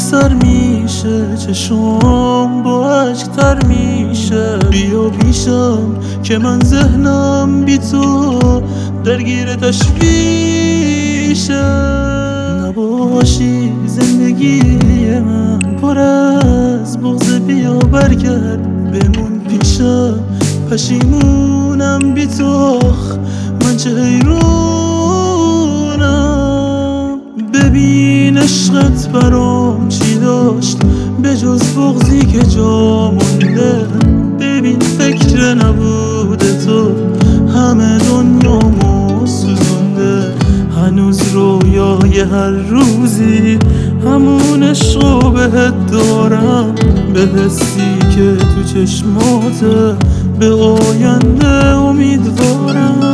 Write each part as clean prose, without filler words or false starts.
سر میشه، چشم با عشق تر میشه. بیا پیشم که من ذهنم بی تو درگیر تشویشه. نباشی زندگی من پر از بغض، بیا برگرد بمون پیشم. پشیمونم بی تو، من چه حیرونم. ببین عشقت برام چی داشت به جز بغضی که جا مونده. ببین فکر نبود تو همه دنیامو سوزونده. هنوز رویای هر روزی همون عشقو بهت دارم، به حسی که تو چشماته به آینده امیدوارم.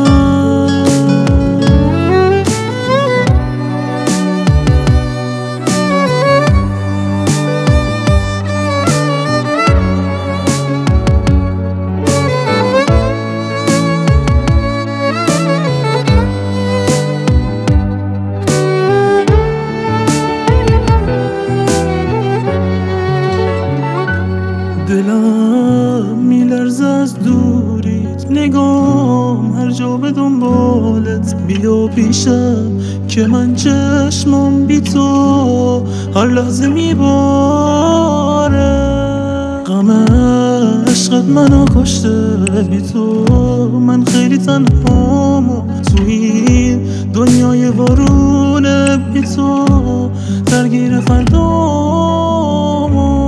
دلم میلرزه از دوریت، نگام هر جا به دنبالت. بیا پیشم که من چشمم بی تو هر لحظه میباره. غم عشقت منو کشته، بی تو من خیلی تنهام و تو این دنیای وارونه. بی تو درگیر فردامو.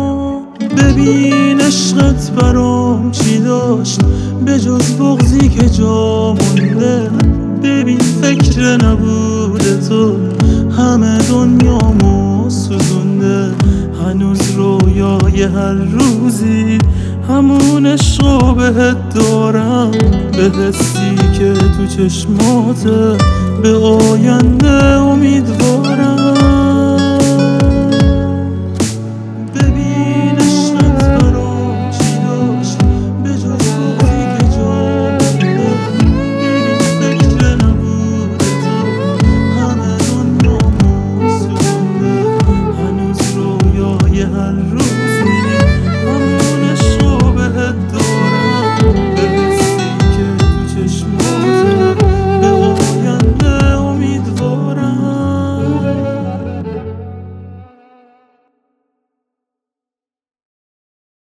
ببین عشقت برام چی داشت به جز بغضی که جا مونده. ببین فکر نبود تو همه دنیامو سوزونده. هنوز رویای هر روزی همون عشقو بهت دارم، به حسی که تو چشماته به آینده امیدوارم. هر روزی